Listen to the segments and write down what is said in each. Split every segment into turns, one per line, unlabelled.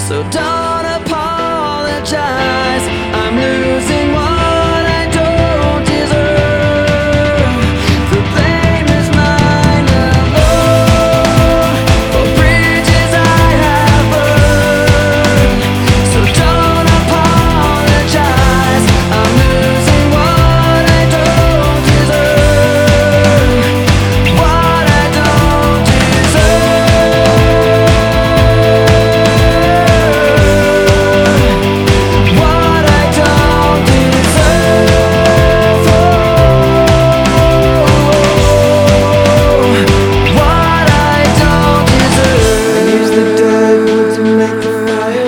So don't apologize, I'm losing what I don't deserve. The blame is mine alone for bridges I have burned. So don't apologize, I'm losing what I don't deserve. What I don't deserve. What I don't deserve. What I don't deserve. I use the devil to make the fire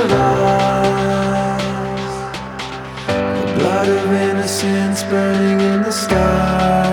rise. The blood of innocence burning in the sky.